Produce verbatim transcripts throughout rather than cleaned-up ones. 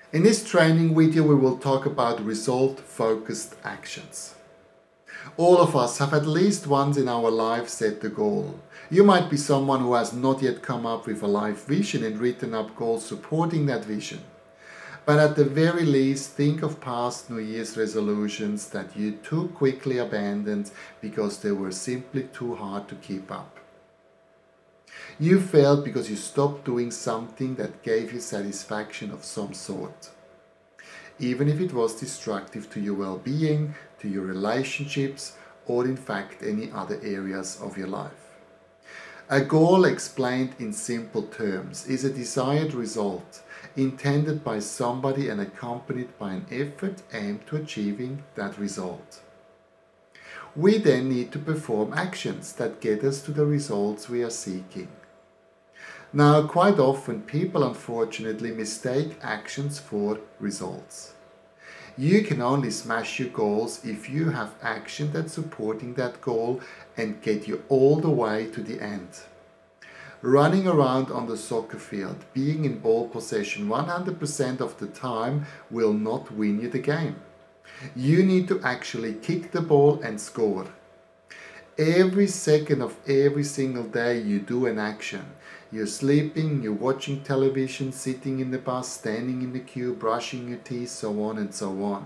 In this training video, we will talk about result-focused actions. All of us have at least once in our life set the goal. You might be someone who has not yet come up with a life vision and written up goals supporting that vision. But at the very least, think of past New Year's resolutions that you too quickly abandoned because they were simply too hard to keep up. You failed because you stopped doing something that gave you satisfaction of some sort, even if it was destructive to your well-being, to your relationships, or in fact any other areas of your life. A goal explained in simple terms is a desired result intended by somebody and accompanied by an effort aimed to achieving that result. We then need to perform actions that get us to the results we are seeking. Now, quite often people unfortunately mistake actions for results. You can only smash your goals if you have action that's supporting that goal and get you all the way to the end. Running around on the soccer field, being in ball possession one hundred percent of the time will not win you the game. You need to actually kick the ball and score. Every second of every single day you do an action. You're sleeping, you're watching television, sitting in the bus, standing in the queue, brushing your teeth, so on and so on.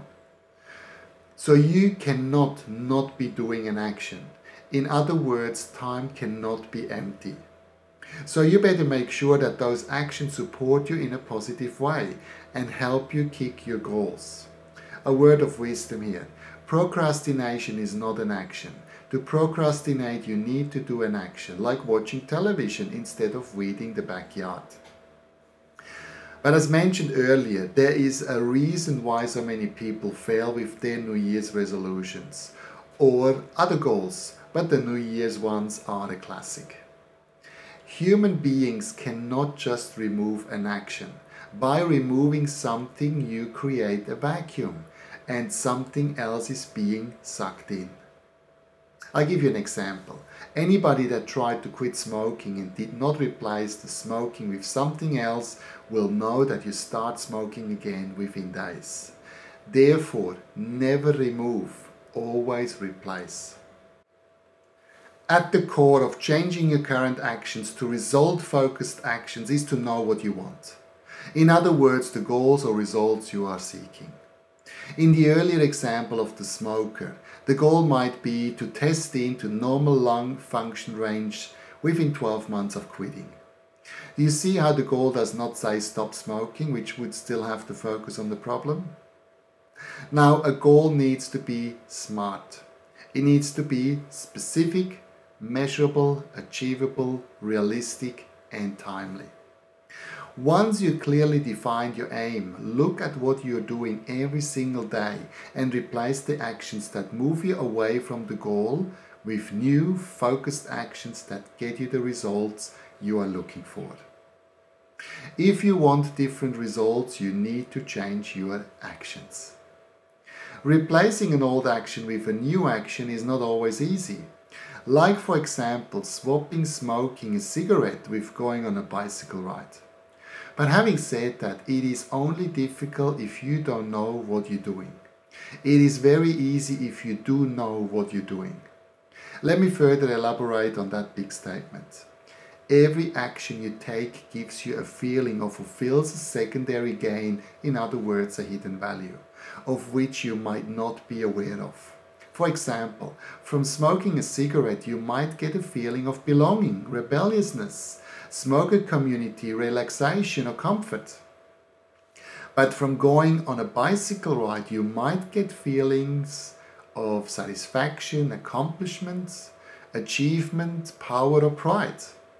So you cannot not be doing an action. In other words, time cannot be empty. So you better make sure that those actions support you in a positive way and help you kick your goals. A word of wisdom here. Procrastination is not an action. To procrastinate, you need to do an action, like watching television instead of weeding the backyard. But as mentioned earlier, there is a reason why so many people fail with their New Year's resolutions or other goals, but the New Year's ones are a classic. Human beings cannot just remove an action. By removing something, you create a vacuum, and something else is being sucked in. I'll give you an example. Anybody that tried to quit smoking and did not replace the smoking with something else will know that you start smoking again within days. Therefore, never remove, always replace. At the core of changing your current actions to result-focused actions is to know what you want. In other words, the goals or results you are seeking. In the earlier example of the smoker, the goal might be to test into normal lung function range within twelve months of quitting. Do you see how the goal does not say stop smoking, which would still have to focus on the problem? Now, a goal needs to be smart. It needs to be specific, measurable, achievable, realistic, and timely. Once you clearly define your aim, look at what you're doing every single day and replace the actions that move you away from the goal with new, focused actions that get you the results you are looking for. If you want different results, you need to change your actions. Replacing an old action with a new action is not always easy. Like, for example, swapping smoking a cigarette with going on a bicycle ride. But having said that, it is only difficult if you don't know what you're doing. It is very easy if you do know what you're doing. Let me further elaborate on that big statement. Every action you take gives you a feeling or fulfills a secondary gain, in other words, a hidden value, of which you might not be aware of. For example, from smoking a cigarette you might get a feeling of belonging, rebelliousness, smoker community, relaxation or comfort. But from going on a bicycle ride you might get feelings of satisfaction, accomplishment, achievement, power or pride.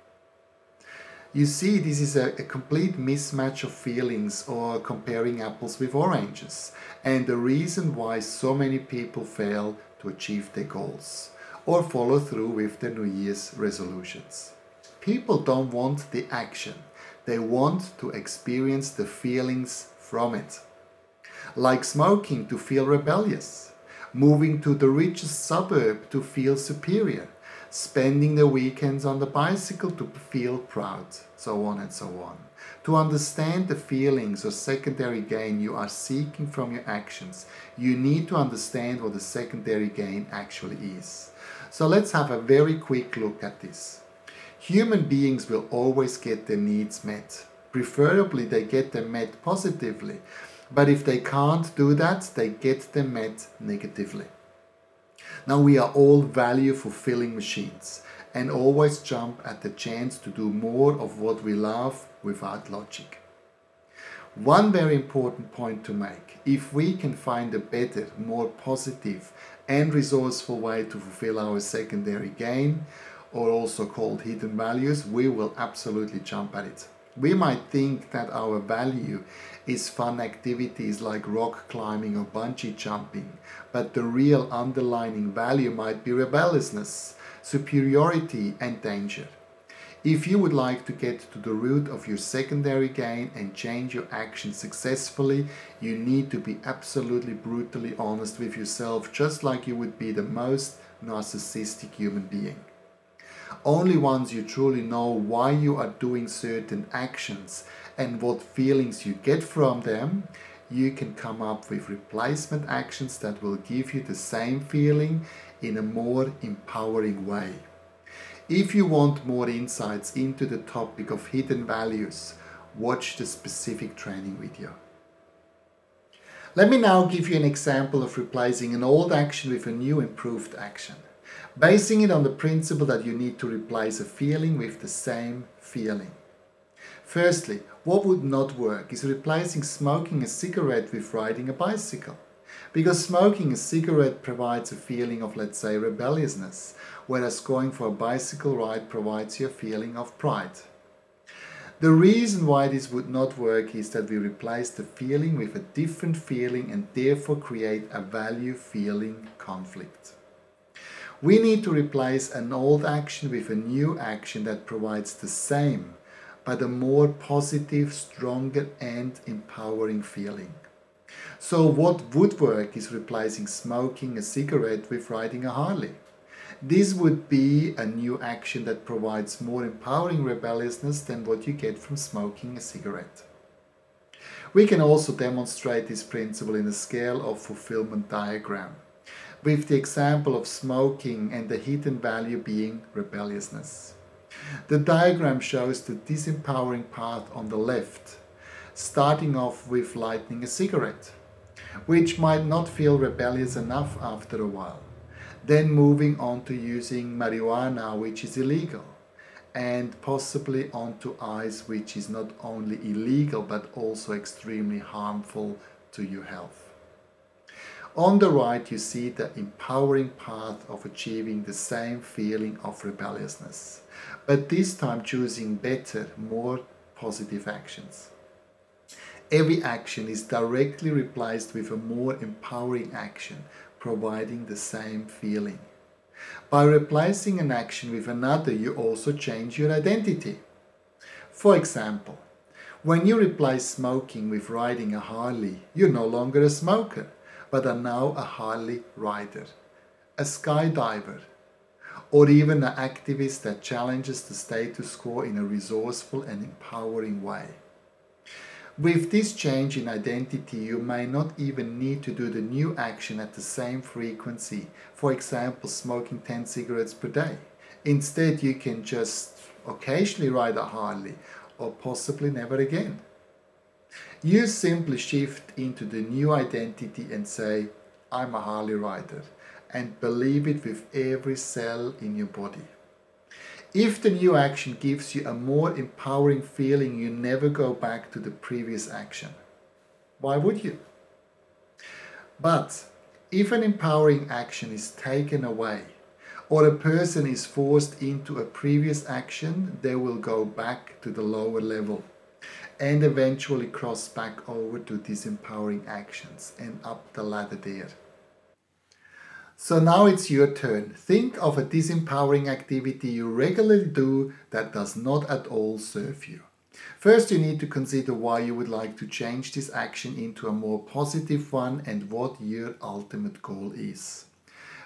You see, this is a, a complete mismatch of feelings, or comparing apples with oranges, and the reason why so many people fail to achieve their goals or follow through with their New Year's resolutions. People don't want the action, they want to experience the feelings from it. Like smoking to feel rebellious, moving to the richest suburb to feel superior, spending the weekends on the bicycle to feel proud, so on and so on. To understand the feelings or secondary gain you are seeking from your actions, you need to understand what the secondary gain actually is. So let's have a very quick look at this. Human beings will always get their needs met. Preferably they get them met positively, but if they can't do that, they get them met negatively. Now we are all value fulfilling machines and always jump at the chance to do more of what we love without logic. One very important point to make: if we can find a better, more positive and resourceful way to fulfill our secondary gain, or also called hidden values, we will absolutely jump at it. We might think that our value is fun activities like rock climbing or bungee jumping, but the real underlying value might be rebelliousness, superiority and danger. If you would like to get to the root of your secondary gain and change your actions successfully, you need to be absolutely brutally honest with yourself, just like you would be the most narcissistic human being. Only once you truly know why you are doing certain actions and what feelings you get from them, you can come up with replacement actions that will give you the same feeling in a more empowering way. If you want more insights into the topic of hidden values, watch the specific training video. Let me now give you an example of replacing an old action with a new improved action, basing it on the principle that you need to replace a feeling with the same feeling. Firstly, what would not work is replacing smoking a cigarette with riding a bicycle, because smoking a cigarette provides a feeling of, let's say, rebelliousness, whereas going for a bicycle ride provides you a feeling of pride. The reason why this would not work is that we replace the feeling with a different feeling and therefore create a value feeling conflict. We need to replace an old action with a new action that provides the same, but a more positive, stronger and empowering feeling. So what would work is replacing smoking a cigarette with riding a Harley. This would be a new action that provides more empowering rebelliousness than what you get from smoking a cigarette. We can also demonstrate this principle in a scale of fulfillment diagram, with the example of smoking and the hidden value being rebelliousness. The diagram shows the disempowering path on the left, starting off with lighting a cigarette, which might not feel rebellious enough after a while. Then moving on to using marijuana, which is illegal, and possibly onto ice, which is not only illegal but also extremely harmful to your health. On the right you see the empowering path of achieving the same feeling of rebelliousness, but this time choosing better, more positive actions. Every action is directly replaced with a more empowering action, providing the same feeling. By replacing an action with another, you also change your identity. For example, when you replace smoking with riding a Harley, you're no longer a smoker, but are now a Harley rider, a skydiver, or even an activist that challenges the status quo in a resourceful and empowering way. With this change in identity, you may not even need to do the new action at the same frequency, for example, smoking ten cigarettes per day. Instead, you can just occasionally ride a Harley, or possibly never again. You simply shift into the new identity and say, I'm a Harley rider, and believe it with every cell in your body. If the new action gives you a more empowering feeling, you never go back to the previous action. Why would you? But if an empowering action is taken away, or a person is forced into a previous action, they will go back to the lower level and eventually cross back over to disempowering actions and up the ladder there. So now it's your turn. Think of a disempowering activity you regularly do that does not at all serve you. First, you need to consider why you would like to change this action into a more positive one and what your ultimate goal is.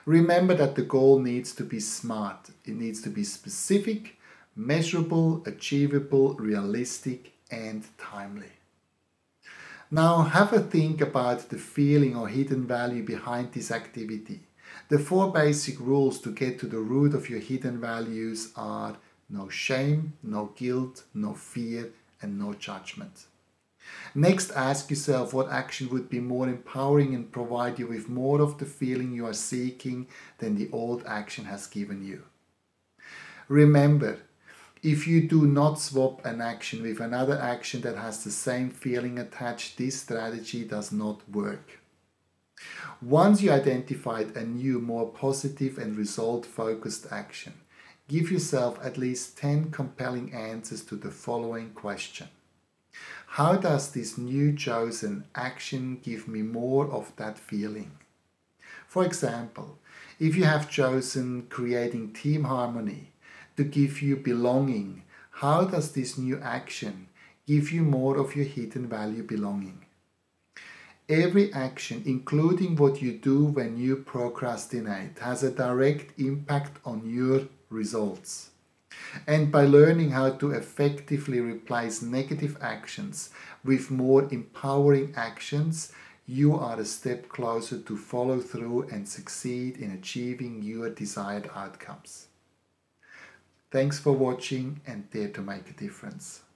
Remember that the goal needs to be SMART. It needs to be specific, measurable, achievable, realistic, and timely. Now have a think about the feeling or hidden value behind this activity. The four basic rules to get to the root of your hidden values are no shame, no guilt, no fear, and no judgment. Next, ask yourself what action would be more empowering and provide you with more of the feeling you are seeking than the old action has given you. Remember, if you do not swap an action with another action that has the same feeling attached, this strategy does not work. Once you identified a new, more positive and result-focused action, give yourself at least ten compelling answers to the following question. How does this new chosen action give me more of that feeling? For example, if you have chosen creating team harmony to give you belonging, how does this new action give you more of your hidden value belonging? Every action, including what you do when you procrastinate, has a direct impact on your results. And by learning how to effectively replace negative actions with more empowering actions, you are a step closer to follow through and succeed in achieving your desired outcomes. Thanks for watching and dare to make a difference.